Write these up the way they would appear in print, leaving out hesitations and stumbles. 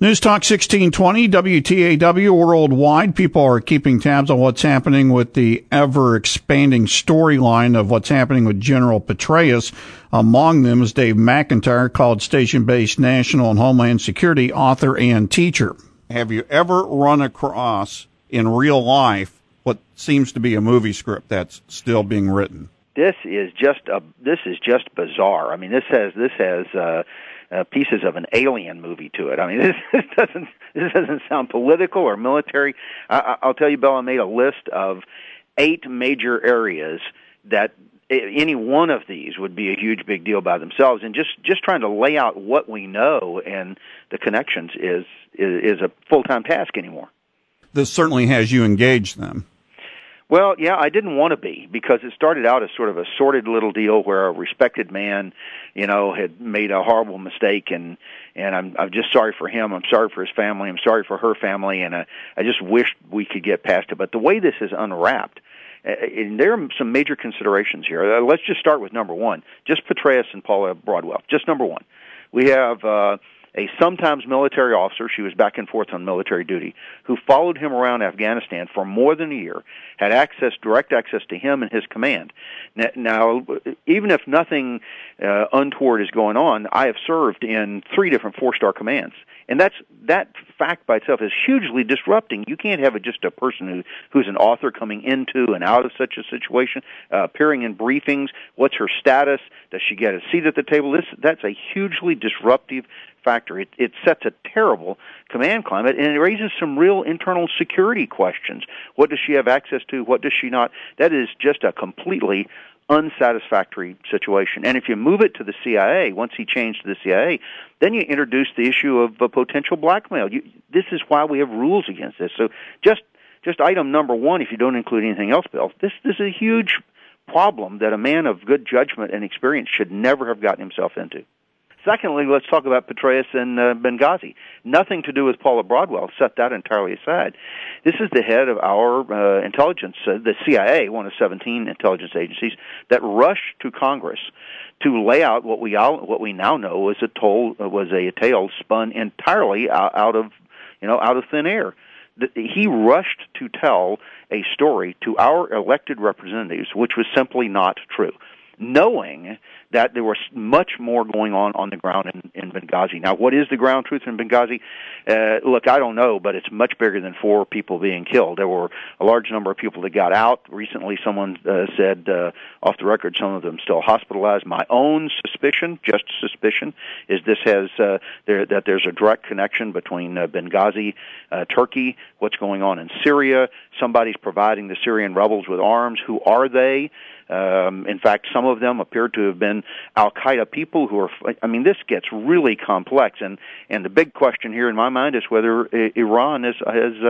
News Talk 1620, WTAW worldwide. People are keeping tabs on what's happening with the ever-expanding storyline of what's happening with General Petraeus. Among them is Dave McIntyre, College Station-based national and homeland security author and teacher. Have you ever run across in real life what seems to be a movie script that's still being written? This is just bizarre. I mean, this has pieces of an Alien movie to it. I mean, this doesn't sound political or military. I'll tell you, Bill, I made a list of 8 major areas that any one of these would be a huge big deal by themselves, and just trying to lay out what we know and the connections is a full-time task anymore. This certainly has you engaged them. Well, yeah, I didn't want to be, because it started out as sort of a sordid little deal where a respected man, had made a horrible mistake, and I'm just sorry for him. I'm sorry for his family. I'm sorry for her family, and I just wished we could get past it. But the way this is unwrapped, and there are some major considerations here. Let's just start with number one, just Petraeus and Paula Broadwell. Just number one. We have a sometimes military officer, she was back and forth on military duty, who followed him around Afghanistan for more than a year, had direct access to him and his command. Now, even if nothing untoward is going on, I have served in 3 different 4-star commands. And that fact by itself is hugely disrupting. You can't have just a person who's an author coming into and out of such a situation, appearing in briefings. What's her status? Does she get a seat at the table? That's a hugely disruptive factor. It sets a terrible command climate, and it raises some real internal security questions. What does she have access to? What does she not? That is just a completely unsatisfactory situation. And if you move it to the CIA, once he changed to the CIA, then you introduce the issue of potential blackmail. This is why we have rules against this. So just item number one, if you don't include anything else, Bill, this is a huge problem that a man of good judgment and experience should never have gotten himself into. Secondly, let's talk about Petraeus and Benghazi. Nothing to do with Paula Broadwell. Set that entirely aside. This is the head of our intelligence, the CIA, one of 17 intelligence agencies, that rushed to Congress to lay out what we now know was a tale spun entirely out of thin air. He rushed to tell a story to our elected representatives, which was simply not true, knowing that there was much more going on the ground in Benghazi. Now, what is the ground truth in Benghazi? Look, I don't know, but it's much bigger than 4 people being killed. There were a large number of people that got out. Recently, someone said, off the record, some of them still hospitalized. My own suspicion, just suspicion, is this has that there's a direct connection between Benghazi, Turkey, what's going on in Syria. Somebody's providing the Syrian rebels with arms. Who are they? In fact, some of them appear to have been Al-Qaeda people who are, this gets really complex. And the big question here in my mind is whether Iran is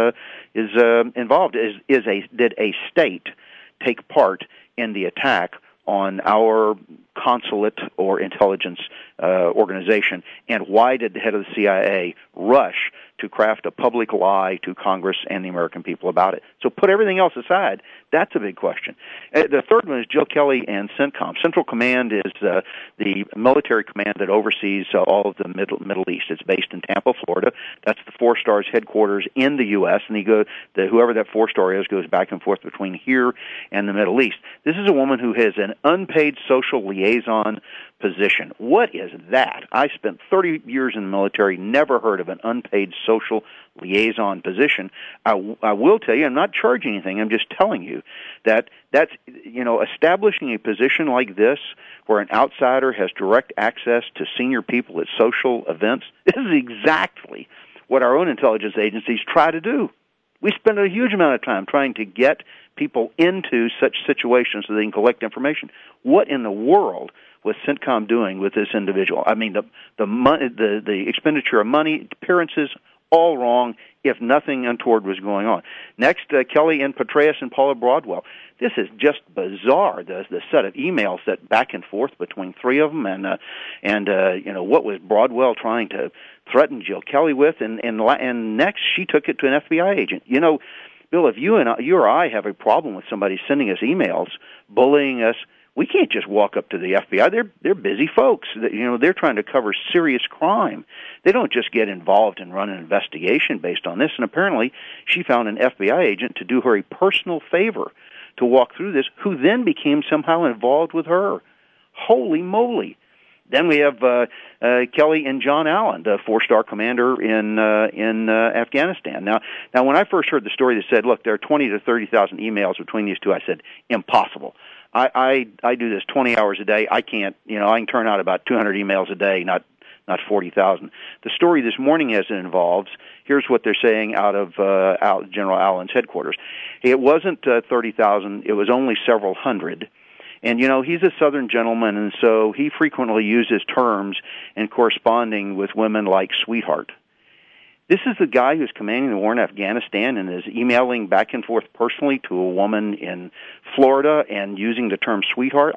involved. Did a state take part in the attack on our consulate or intelligence organization? And why did the head of the CIA rush to craft a public lie to Congress and the American people about it? So put everything else aside, that's a big question. The third one is Jill Kelly and CENTCOM. Central Command is the military command that oversees all of the Middle East. It's based in Tampa, Florida. That's the 4-star's headquarters in the U.S., and whoever that 4-star is goes back and forth between here and the Middle East. This is a woman who has an unpaid social liaison position. What is that? I spent 30 years in the military, never heard of an unpaid social liaison position. I will tell you, I'm not charging anything, I'm just telling you that's establishing a position like this where an outsider has direct access to senior people at social events. This is exactly what our own intelligence agencies try to do. We spend a huge amount of time trying to get people into such situations so they can collect information. What in the world was CENTCOM doing with this individual? I mean, the money, the expenditure of money, appearances, all wrong, if nothing untoward was going on. Next, Kelly and Petraeus and Paula Broadwell. This is just bizarre, the set of emails that back and forth between 3 of them, and what was Broadwell trying to threaten Jill Kelly with, and next she took it to an FBI agent. Bill, if you or I have a problem with somebody sending us emails, bullying us, we can't just walk up to the FBI. They're busy folks. They're trying to cover serious crime. They don't just get involved and run an investigation based on this. And apparently, she found an FBI agent to do her a personal favor to walk through this, who then became somehow involved with her. Holy moly! Then we have Kelly and John Allen, the 4-star commander in Afghanistan. Now, when I first heard the story that said, "Look, there are 20 to 30,000 emails between these two," I said, "Impossible." I do this 20 hours a day. I can't. I can turn out about 200 emails a day, not 40,000. The story this morning, as it involves, here's what they're saying out of General Allen's headquarters. It wasn't 30,000. It was only several hundred. And, he's a Southern gentleman, and so he frequently uses terms in corresponding with women like sweetheart. This is the guy who's commanding the war in Afghanistan and is emailing back and forth personally to a woman in Florida and using the term sweetheart.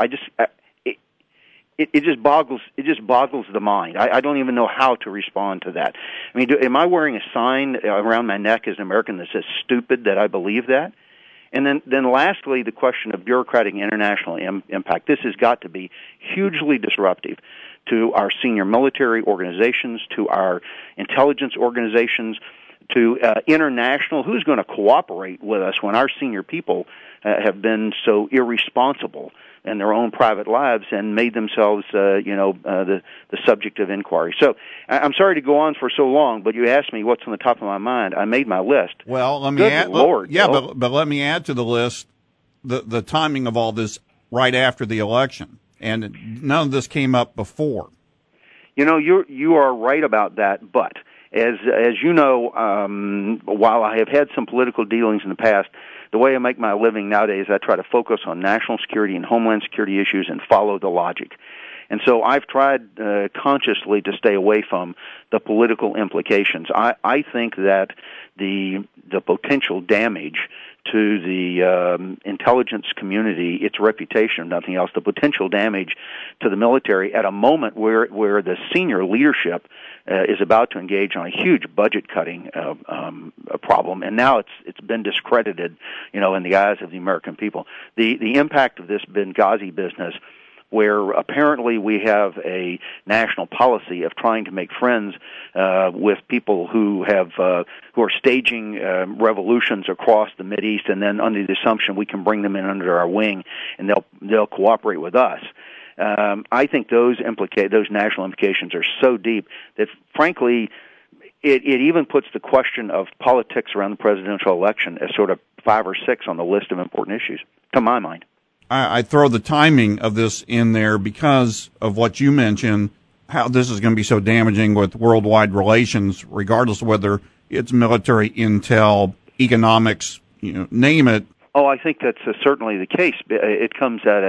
It just boggles the mind. I don't even know how to respond to that. I mean, am I wearing a sign around my neck as an American that says "stupid" that I believe that? And then lastly, the question of bureaucratic international impact. This has got to be hugely disruptive to our senior military organizations, to our intelligence organizations, to international. Who's going to cooperate with us when our senior people have been so irresponsible in their own private lives and made themselves, the subject of inquiry? So I'm sorry to go on for so long, but you asked me what's on the top of my mind. I made my list. Well, let me add. Lord, but let me add to the list the timing of all this right after the election, and none of this came up before. You are right about that, but as you know, while I have had some political dealings in the past, the way I make my living nowadays, I try to focus on national security and homeland security issues and follow the logic. And so I've tried consciously to stay away from the political implications. I think that the potential damage to the intelligence community, its reputation, if nothing else, the potential damage to the military at a moment where the senior leadership is about to engage on a huge budget cutting problem, and now it's been discredited, in the eyes of the American people. The impact of this Benghazi business, where apparently we have a national policy of trying to make friends with people who are staging revolutions across the Mideast, and then under the assumption we can bring them in under our wing and they'll cooperate with us. I think those national implications are so deep that, frankly, it even puts the question of politics around the presidential election as sort of 5 or 6 on the list of important issues, to my mind. I throw the timing of this in there because of what you mentioned, how this is going to be so damaging with worldwide relations, regardless of whether it's military, intel, economics, name it. Oh, I think that's certainly the case. It comes at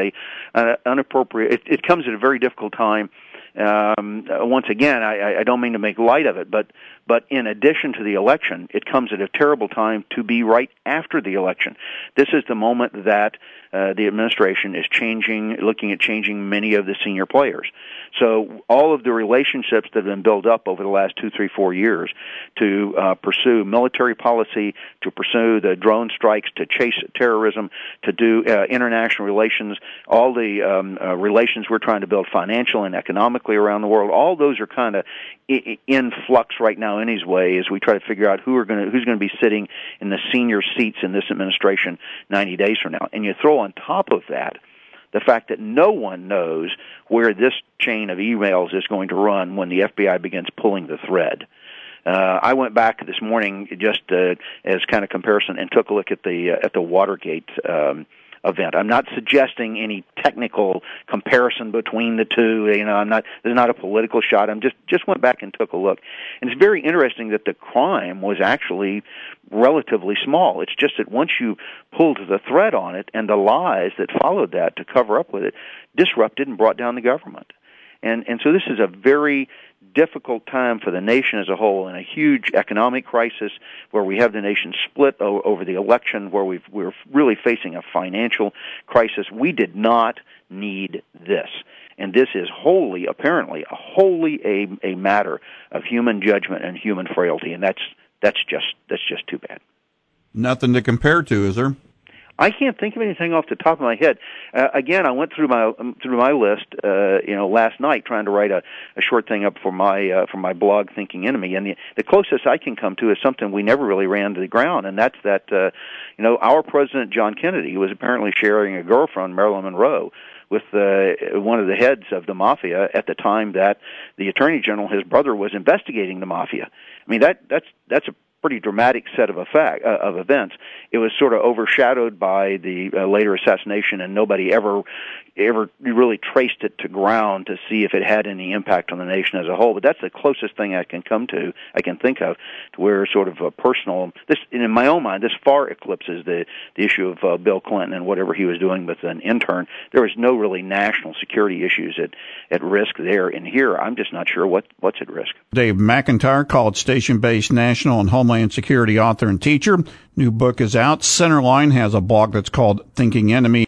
it comes at a very difficult time. Once again, I don't mean to make light of it, but in addition to the election, it comes at a terrible time to be right after the election. This is the moment that the administration is looking at changing many of the senior players. So all of the relationships that have been built up over the last 2, 3, 4 years to pursue military policy, to pursue the drone strikes, to chase terrorism, to do international relations, all the relations we're trying to build financial and economically around the world, all those are kind of in flux right now anyway, as we try to figure out who's going to be sitting in the senior seats in this administration 90 days from now. And you throw on top of that the fact that no one knows where this chain of emails is going to run when the FBI begins pulling the thread. I went back this morning just as kind of comparison and took a look at the Watergate event. I'm not suggesting any technical comparison between the two. There's not a political shot. I'm just went back and took a look. And it's very interesting that the crime was actually relatively small. It's just that once you pulled the thread on it and the lies that followed that to cover up with it, disrupted and brought down the government. And so this is a very difficult time for the nation as a whole, in a huge economic crisis where we have the nation split over the election, where we're really facing a financial crisis. We did not need this. And this is apparently a matter of human judgment and human frailty, and that's just too bad. Nothing to compare to, is there? I can't think of anything off the top of my head. Again, I went through my list, last night, trying to write a short thing up for my blog, Thinking Enemy, and the closest I can come to is something we never really ran to the ground, and that's that our President John Kennedy was apparently sharing a girlfriend, Marilyn Monroe, with one of the heads of the mafia at the time that the Attorney General, his brother, was investigating the mafia. I mean, that's a pretty dramatic set of events. It was sort of overshadowed by the later assassination, and nobody ever really traced it to ground to see if it had any impact on the nation as a whole. But that's the closest thing I can think of to where sort of a personal, this, in my own mind, this far eclipses the issue of Bill Clinton and whatever he was doing with an intern. There was no really national security issues at risk there. And here, I'm just not sure what's at risk. Dave McIntyre, College Station-based national and homeland security author and teacher. New book is out. Centerline has a blog that's called Thinking Enemy.